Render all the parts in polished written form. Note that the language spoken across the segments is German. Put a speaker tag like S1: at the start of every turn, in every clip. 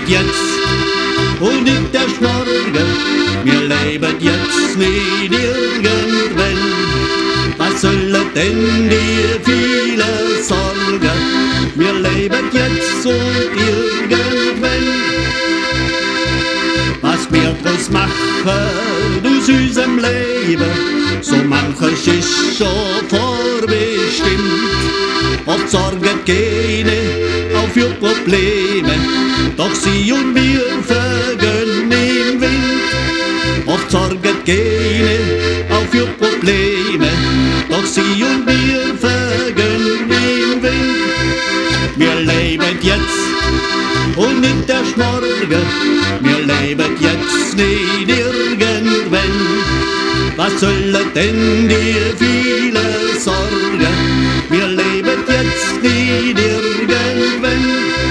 S1: jetzt und nicht der Schnorge, wir leben jetzt nicht irgendwann. Was sollen denn die viele Sorgen? Wir leben jetzt und irgendwann. Was wir draus machen aus unserem Leben, so manches ist schon vorbestimmt. Oft sorgen keine auf ihr Probleme, doch sie und wir vergehen im Wind. Oft sorgen keine auf ihr Probleme, doch sie und wir vergehen im Wind. Wir leben jetzt und nicht der Schmorgen, wir leben jetzt nicht irgendwann. Was sollen denn die viele Sorgen? Wir leben jetzt nicht irgendwann.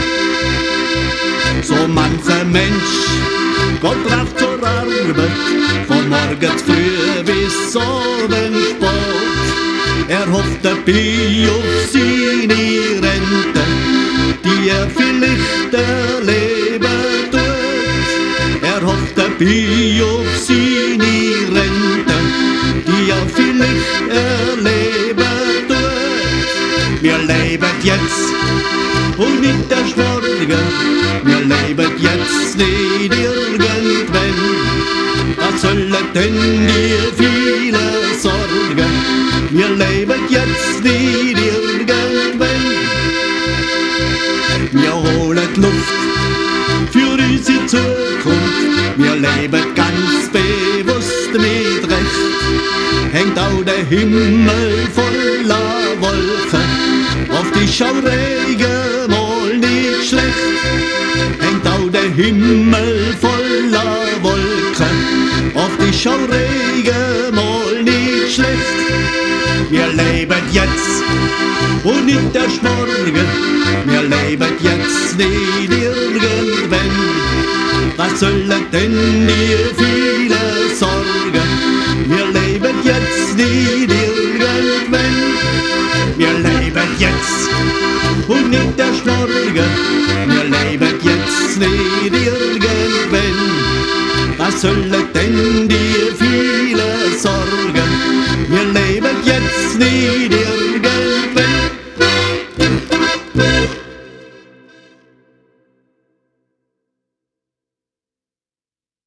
S1: So mancher Mensch geht brav zur Arbeit, von morgens früh bis abends spät. Er hofft dabei auf seine Rente, die er vielleicht erleben tut. Er hofft dabei auf seine Rente, die er vielleicht erleben tut. Wir leben jetzt und nicht der Schmorgen, wir leben jetzt nicht irgendwann. Was sollen denn die viele Sorgen? Wir leben jetzt nicht irgendwann. Wir holen die Luft für unsere Zukunft, wir leben ganz bewusst mit Recht. Hängt auch der Himmel voller Wolken, auf die Schauregen mal nicht schlecht. Hängt auch der Himmel voller Wolken, auf die Schauregen mal nicht schlecht. Wir leben jetzt und nicht der Schmorgen, wir leben jetzt nicht irgendwann. Was sollen denn die viele Sorgen? Wir leben jetzt nicht irgendwann. Wir leben jetzt und nicht der Schmorgen, wir leben jetzt nicht irgendwann. Was sollen